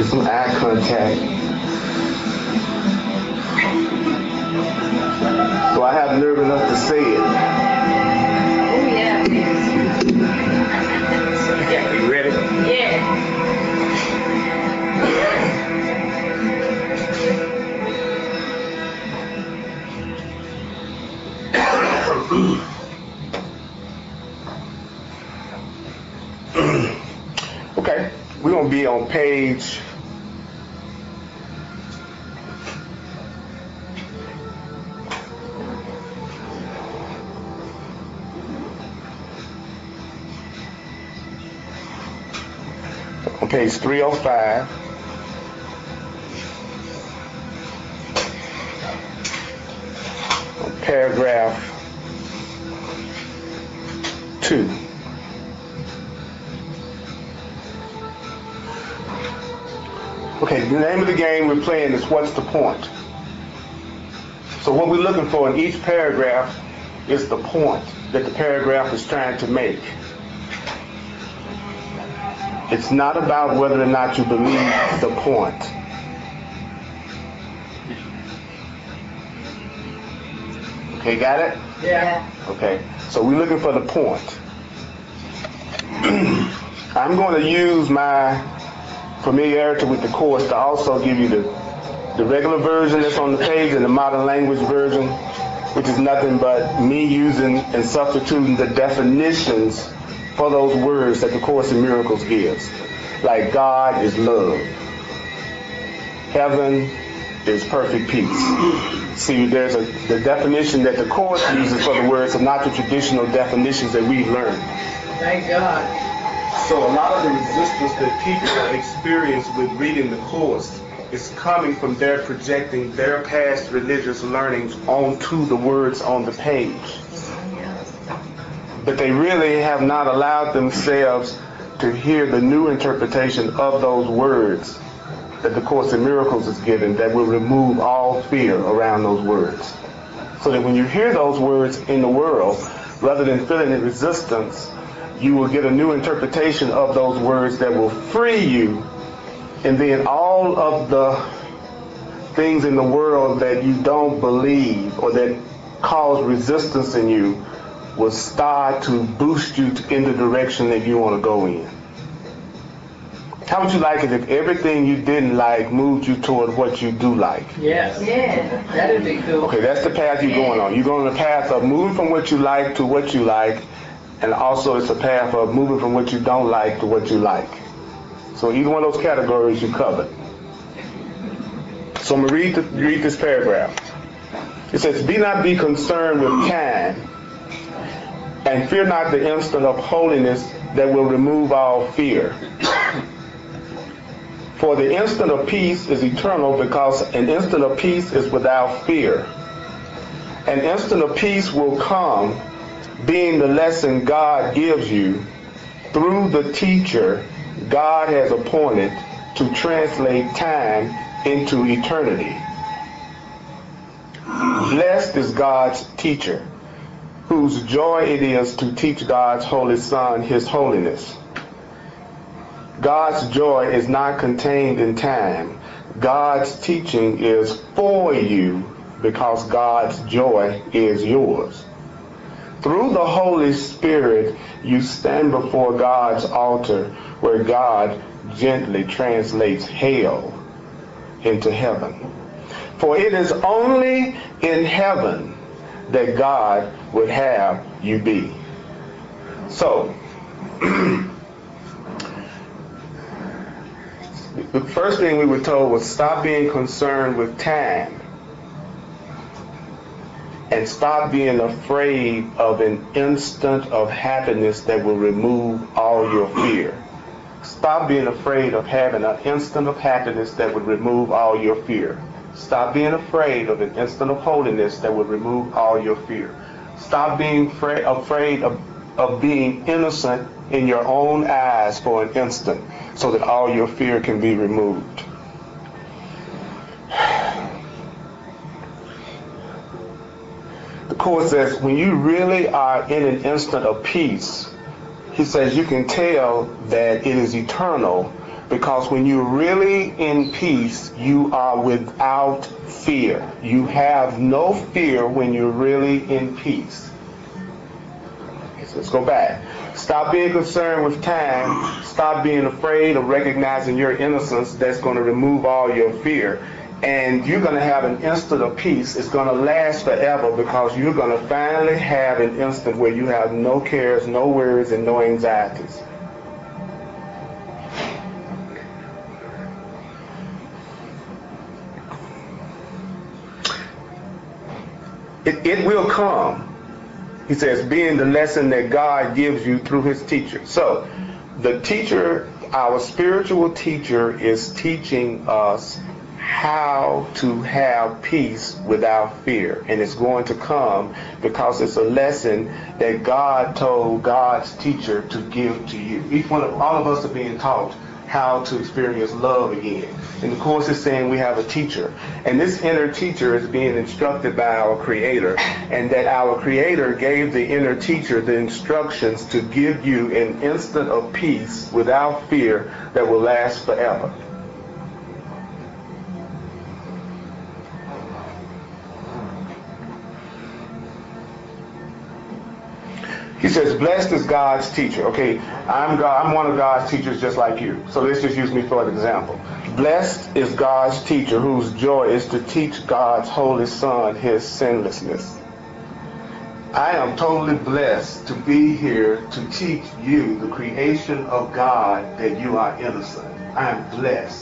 some eye contact. So I have nerve enough to say it. Oh, yeah. Yeah, you ready? Yeah. Okay, we're going to be on page 305. Paragraph 2. Okay, the name of the game we're playing is What's the Point? So what we're looking for in each paragraph is the point that the paragraph is trying to make. It's not about whether or not you believe the point. Okay, got it? Yeah. Okay, so we're looking for the point. I'm going to use my familiarity with the course to also give you the regular version that's on the page and the modern language version, which is nothing but me using and substituting the definitions for those words that the Course in Miracles gives. Like God is love. Heaven is perfect peace. See, there's the definition that the Course uses for the words are not the traditional definitions that we've learned. Thank God. So a lot of the resistance that people experience with reading the Course is coming from their projecting their past religious learnings onto the words on the page. But they really have not allowed themselves to hear the new interpretation of those words that the Course in Miracles is giving that will remove all fear around those words. So that when you hear those words in the world, rather than feeling the resistance, you will get a new interpretation of those words that will free you, and then all of the things in the world that you don't believe or that cause resistance in you will start to boost you in the direction that you want to go in. How would you like it if everything you didn't like moved you toward what you do like? Yes. Yeah. That'd be cool. Okay, that's the path you're going on. You're going on the path of moving from what you like to what you like, and also it's a path of moving from what you don't like to what you like. So either one of those categories you covered. So I'm going to read this paragraph. It says, be not be concerned with time, and fear not the instant of holiness that will remove all fear. For the instant of peace is eternal, because an instant of peace is without fear. An instant of peace will come, being the lesson God gives you through the teacher God has appointed to translate time into eternity. Blessed is God's teacher, whose joy it is to teach God's holy Son his holiness. God's joy is not contained in time. God's teaching is for you because God's joy is yours. Through the Holy Spirit, you stand before God's altar where God gently translates hell into heaven. For it is only in heaven that God would have you be. So, the first thing we were told was stop being concerned with time and stop being afraid of an instant of happiness that will remove all your fear. Stop being afraid of having an instant of happiness that would remove all your fear. Stop being afraid of an instant of holiness that would remove all your fear. Stop being afraid of being innocent in your own eyes for an instant so that all your fear can be removed. The Course says when you really are in an instant of peace, he says you can tell that it is eternal Because when you're really in peace, you are without fear. You have no fear when you're really in peace. So let's go back. Stop being concerned with time. Stop being afraid of recognizing your innocence. That's going to remove all your fear. And you're going to have an instant of peace. It's going to last forever because you're going to finally have an instant where you have no cares, no worries, and no anxieties. It will come. He says, being the lesson that God gives you through his teacher. So the teacher, our spiritual teacher, is teaching us how to have peace without fear. And it's going to come because it's a lesson that God told God's teacher to give to you. All of us are being taught how to experience love again. And the course is saying we have a teacher. And this inner teacher is being instructed by our Creator. And that our Creator gave the inner teacher the instructions to give you an instant of peace without fear that will last forever. He says, blessed is God's teacher. Okay, I'm one of God's teachers just like you. So let's just use me for an example. Blessed is God's teacher whose joy is to teach God's holy Son his sinlessness. I am totally blessed to be here to teach you the creation of God that you are innocent. I am blessed.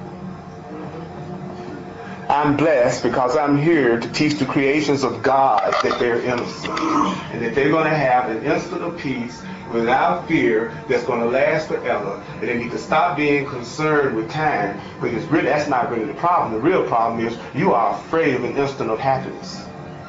I'm blessed because I'm here to teach the creations of God that they're innocent and that they're going to have an instant of peace without fear that's going to last forever, and they need to stop being concerned with time, because really that's not really the problem. The real problem is you are afraid of an instant of happiness.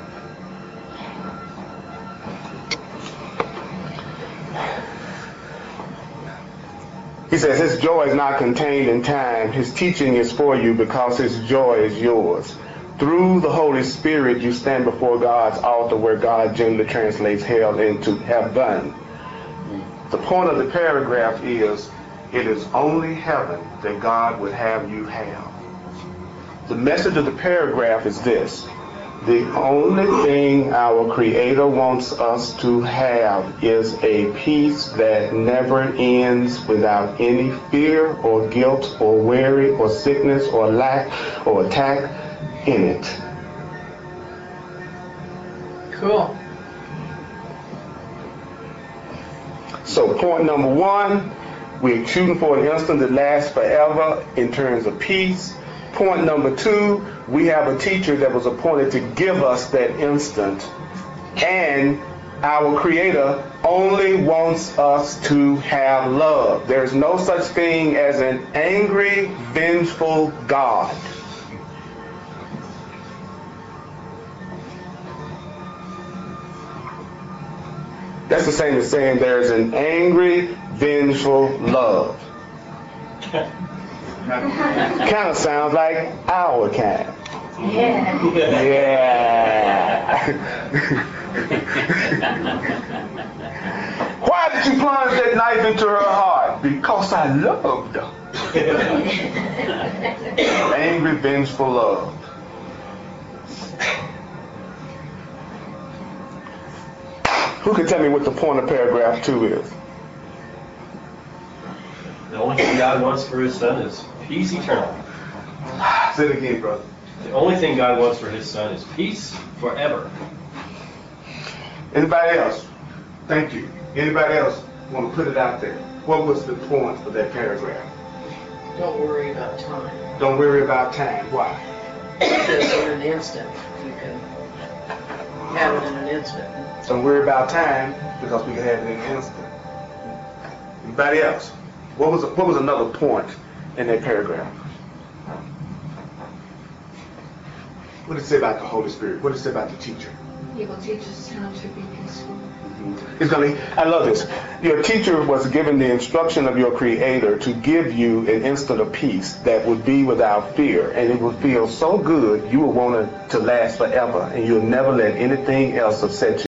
He says his joy is not contained in time. His teaching is for you because his joy is yours. Through the Holy Spirit, you stand before God's altar where God generally translates hell into heaven. The point of the paragraph is, it is only heaven that God would have you have. The message of the paragraph is this: the only thing our Creator wants us to have is a peace that never ends without any fear or guilt or worry or sickness or lack or attack in it. Cool. So point number one, we're shooting for an instant that lasts forever in terms of peace. Point number two, we have a teacher that was appointed to give us that instant. And our Creator only wants us to have love. There's no such thing as an angry, vengeful God. That's the same as saying there's an angry, vengeful love. Kind of sounds like our kind. Yeah. Yeah. Why did you plunge that knife into her heart? Because I loved her. Angry, vengeful love. Who can tell me what the point of paragraph 2 is? The only thing God wants for his son is peace eternal. Say it again, brother. The only thing God wants for his son is peace forever. Anybody else? Thank you. Anybody else want to put it out there? What was the point of that paragraph? Don't worry about time. Don't worry about time. Why? Because in an instant, you can have it in an instant. Don't worry about time because we can have it in an instant. Anybody else? What was another point in that paragraph? What did it say about the Holy Spirit? What did it say about the teacher? He will teach us how to be peaceful. I love this. Your teacher was given the instruction of your Creator to give you an instant of peace that would be without fear, and it would feel so good you would want it to last forever, and you'll never let anything else upset you.